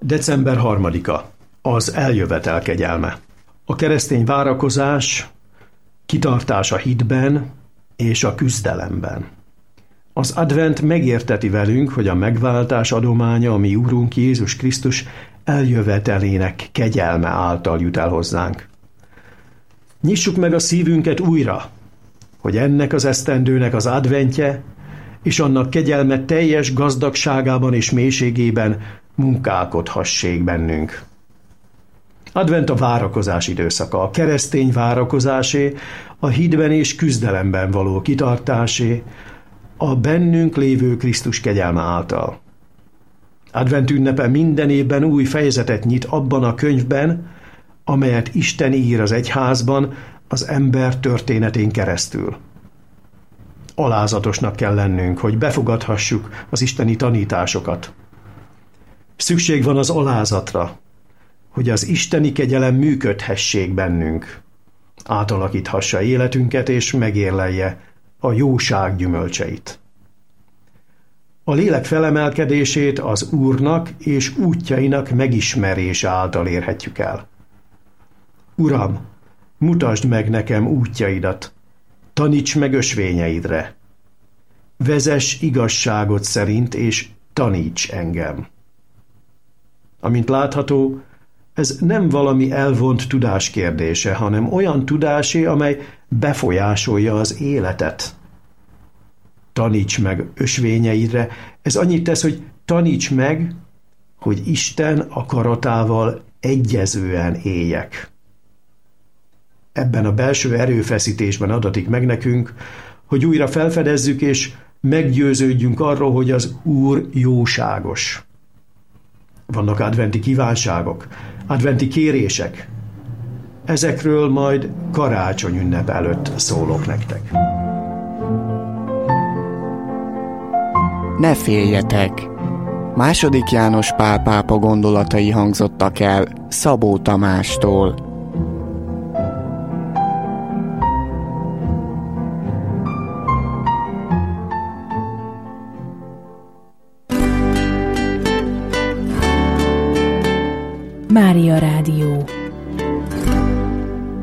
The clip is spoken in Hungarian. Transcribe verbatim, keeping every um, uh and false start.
december harmadika. Az eljövetel kegyelme. A keresztény várakozás, kitartás a hitben és a küzdelemben. Az advent megérteti velünk, hogy a megváltás adománya, ami Úrunk Jézus Krisztus eljövetelének kegyelme által jut el hozzánk. Nyissuk meg a szívünket újra, hogy ennek az esztendőnek az adventje és annak kegyelme teljes gazdagságában és mélységében munkálkodhassék bennünk. Advent a várakozás időszaka, a keresztény várakozásé, a hitben és küzdelemben való kitartásé, a bennünk lévő Krisztus kegyelme által. Advent ünnepe minden évben új fejezetet nyit abban a könyvben, amelyet Isten ír az egyházban az ember történetén keresztül. Alázatosnak kell lennünk, hogy befogadhassuk az isteni tanításokat. Szükség van az alázatra, hogy az isteni kegyelem működhessék bennünk, átalakíthassa életünket és megérlelje a jóság gyümölcseit. A lélek felemelkedését az Úrnak és útjainak megismerése által érhetjük el. Uram, mutasd meg nekem útjaidat, taníts meg ösvényeidre. Vezess igazságot szerint, és taníts engem. Amint látható, ez nem valami elvont tudás kérdése, hanem olyan tudásé, amely befolyásolja az életet. Taníts meg ösvényeidre, ez annyit tesz, hogy taníts meg, hogy Isten akaratával egyezően éljek. Ebben a belső erőfeszítésben adatik meg nekünk, hogy újra felfedezzük és meggyőződjünk arról, hogy az Úr jóságos. Vannak adventi kívánságok, adventi kérések. Ezekről majd karácsony ünnep előtt szólok nektek. Ne féljetek! Második János Pál pápa gondolatai hangzottak el Szabó Tamástól. Mária Rádió.